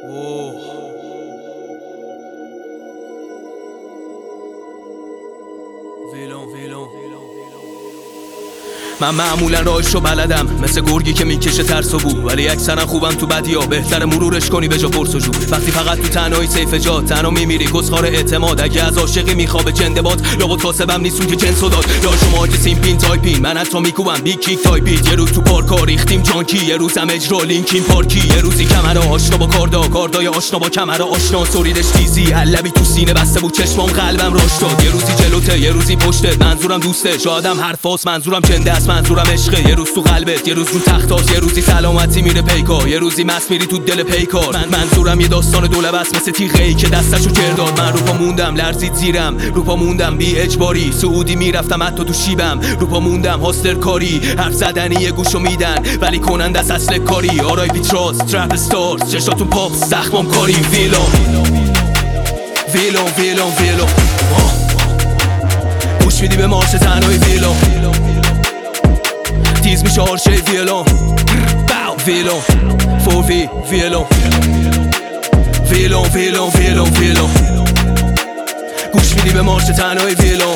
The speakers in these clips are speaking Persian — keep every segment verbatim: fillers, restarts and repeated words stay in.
اوه. ویلون ویلون من معمولا راهشو بلدم، مثل گرگی که میکشه ترس و بو، ولی اکثرا خوبم تو بدیا، بهتر مرورش کنی به جا پرسجو. وقتی فقط تو تنهایی سیف جا تنها میمیری کسخار اعتماد، اگه از عاشقی میخوابه جندبات لابد کاسبم نیستون که جنسو داد. یا شما که سیمپین تایپین، من حتی میکوبم بیگ کیک تایپید. یه روز تو پارکا ریختیم جانکی، یه روزم اجرا لینکین پارکی، یه روزی کمرا آشنا با کاردا، کاردای آشنا با کمرا آشنا. سوریدش تیزی علبی تو سینه بسته بود، چشمام قلبم راش داد. یه روزی جلوته یه روزی پشته، منظورم دوسته، شادم حرفاس منظورم چنده است، منظورم عشقه. یه روز تو قلبت یه روز رو تختاست، یه روزی سلامتی میره پیکار، یه روزی مست میری تو دل پیکار. من منظورم یه داستان دولبست مثل تیغه‌ای که دستشو کر داد. من رو پا موندم لرزید زیرم، رو پا موندم بی اجباری، سعودی میرفتم حتی تو شیبم. رو پا موندم هاستر کاری، حرف زدنی یه گوشو میدن ولی کننده از اصل کاری. آرای پیتراس ترپ استارز، چشاتون پاپ زخمام کاری. ویلون ویلون ویلون ویلون گوش میدی به مارش تنهای ویلون، تیز میشه آرشه ویلون. ویلون فور وی ویلون ویلون ویلون ویلون ویلون گوش میدی به مارش تنهای ویلون،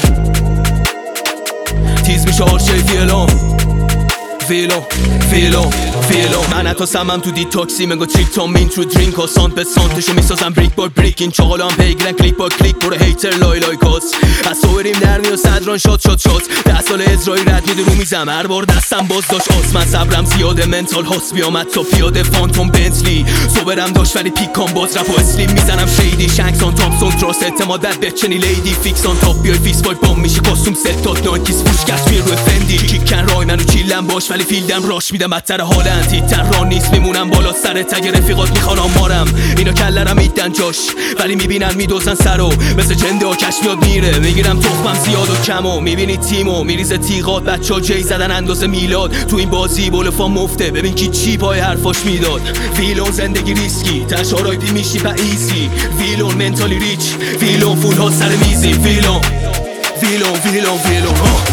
تیز میشه آرشه ویلون. ویلون ویلون ویلون من حتی سمم تو دیتاکسی، منگو تریک تا مین تو درینک ها، سانت به سانتشو میسازم بریک با بریک. این چاقالا هم پیگیرن کلیک با کلیک، برو هیتر لای لای کاس. از سووریم در میو صدران شاد شاد شاد، ده سال ازرایی رد میده رو میزم، هر بار دستم باز داشت آس. من صبرم زیاده منتال هاست، بیامد تا پیاده فانتوم بنتلی. صبرم داشت ولی پیکان باز رپ و اسلیم میزنم شیدی. شنکسان تامسون تراست اعتماد بد بچنی لیدی، فیکسان تاپ بیای فیس بای بام میشه کاستوم ستات نایکیس فوشکش میره روی فندی. کیکن رای منو چیلم باش ولی فیلدم راش میدم بدتر حالن. تیتر ران نیست میمونم بالا سر تگ رفیقات میخوان آمارم. اینا کلرم میدن جاش ولی میبینن میدوزن سرو، مثل جنده آکش میاد میره. میگیرم تخمم زیاد و کمو، میبینی تیمو میریزه تیغات. بچه ها جی زدن اندازه میلاد، تو این بازی بولفا مفته، ببین کی چی پای حرفاش میداد. ویلون زندگی ریسکی، تشارای پی میشی با ایزی. ویلون منتالی ریچ، ویلون فول ها سر میزی. ویلون ویلون ویلون ویلون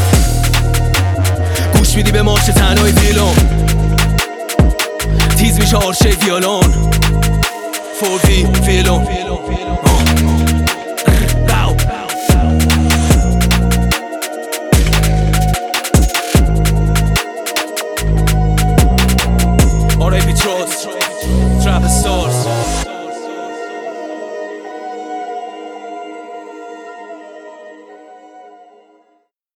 گوش میدی به مارش تنهای ویلون، تیز میشه آرشه ویولون. فور وی ویلون